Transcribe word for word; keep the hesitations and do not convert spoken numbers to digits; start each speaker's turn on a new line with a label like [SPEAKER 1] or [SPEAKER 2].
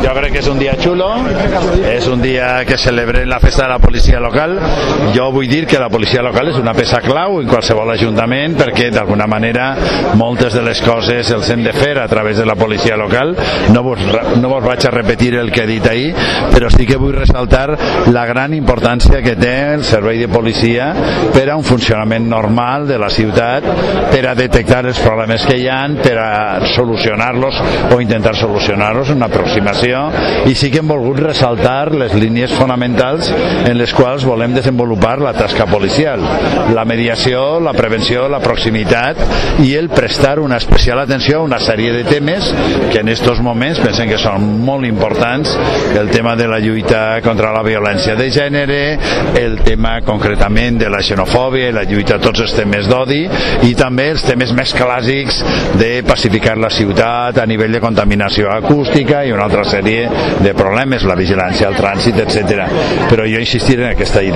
[SPEAKER 1] Jo crec que és un dia xulo, és un dia que celebrem la festa de la policia local. Jo vull dir que la policia local és una peça clau en qualsevol ajuntament, perquè d'alguna manera moltes de les coses els hem de fer a través de la policia local. No vos, no vos vaig a repetir el que he dit ahir, però sí que vull ressaltar la gran importància que té el servei de policia per a un funcionament normal de la ciutat, per a detectar els problemes que hi ha, per a solucionar-los o intentar solucionar-los, una aproximació, i sí que hem volgut ressaltar les línies fonamentals en les quals volem desenvolupar la tasca policial: la mediació, la prevenció, la proximitat i el prestar una especial atenció a una sèrie de temes que en estos moments pensem que són molt importants: el tema de la lluita contra la violència de gènere, el tema concretament de la xenofòbia i la lluita a tots els temes d'odi, i també els temes més clàssics de pacificar la ciutat a nivell de contaminació acústica i una altra sèrie de problemes, la vigilància al trànsit, etcètera. Però jo insistiré en aquesta idea